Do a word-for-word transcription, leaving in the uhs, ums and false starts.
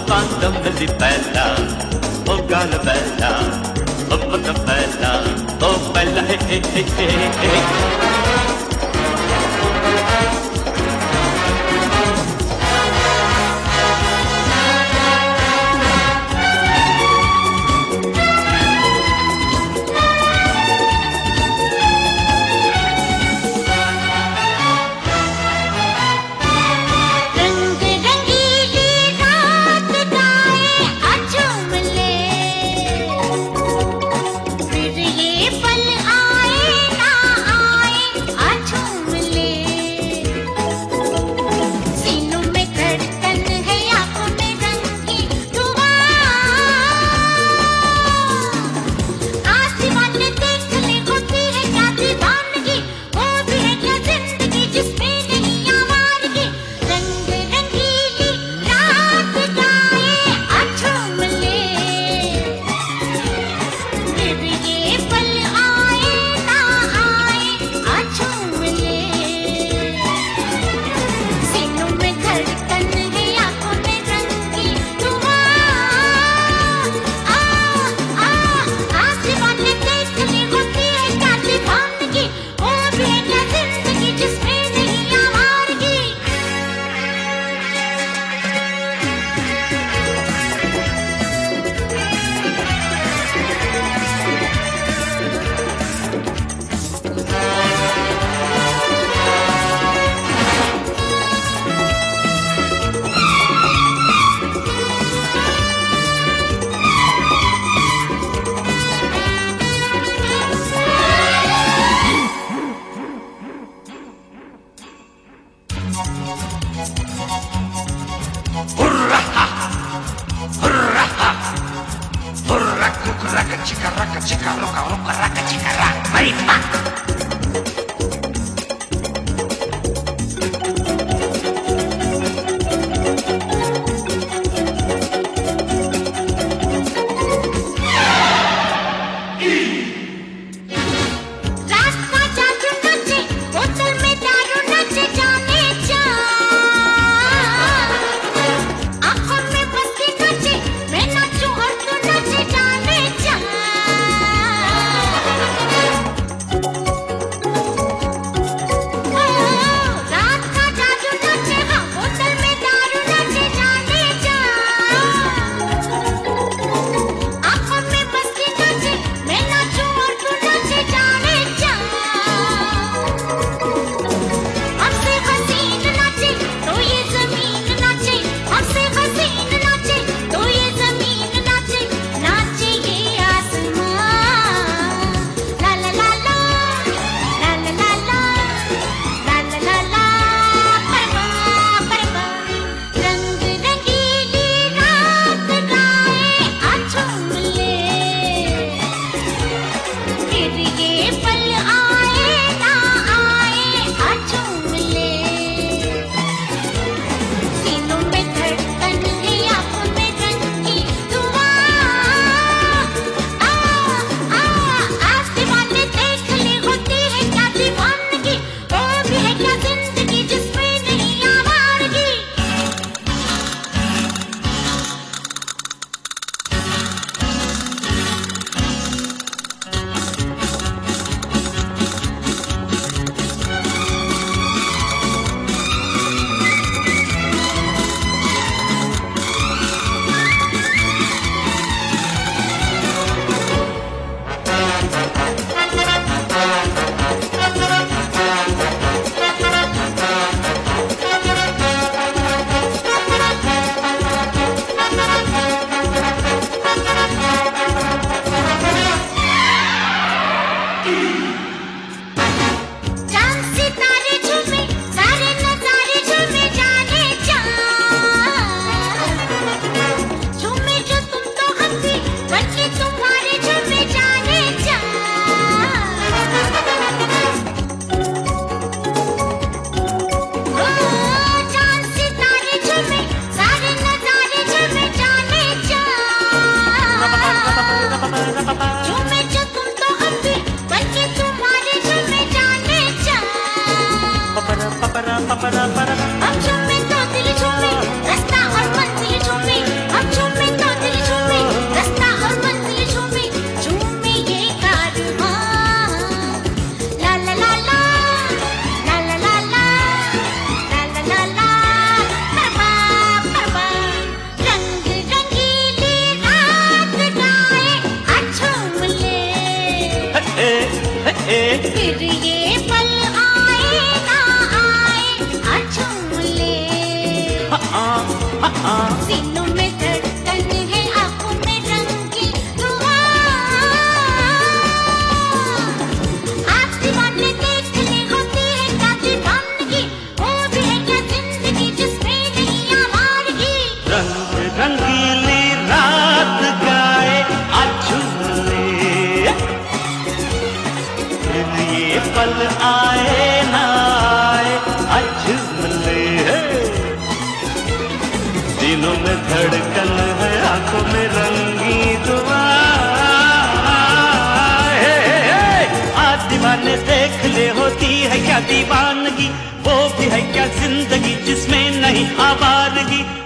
quando me li bella, oh gara bella, oh bella bella, oh bella, hey hey hey hey hey. Chica raca, chica roca, roca, raca, chica raca, maripa. फिर ये पल आए ना आए अझूम ले। सीनों में धड़कन है, आंखों में रंगी दुआ। आप दीवाने देख ले, होती है क्या दीवानगी, वो भी है क्या जिंदगी जिसमें नहीं आवारगी। रंग रंगीली रात गाए अझूम ले, फिर ये पल आए ना आए अझूम ले। दिलों में धड़कन है, आंखों में रंगी दुआ। आज दीवाने देख ले, होती है क्या दीवानगी, वो भी है क्या जिंदगी जिसमें नहीं आवारगी।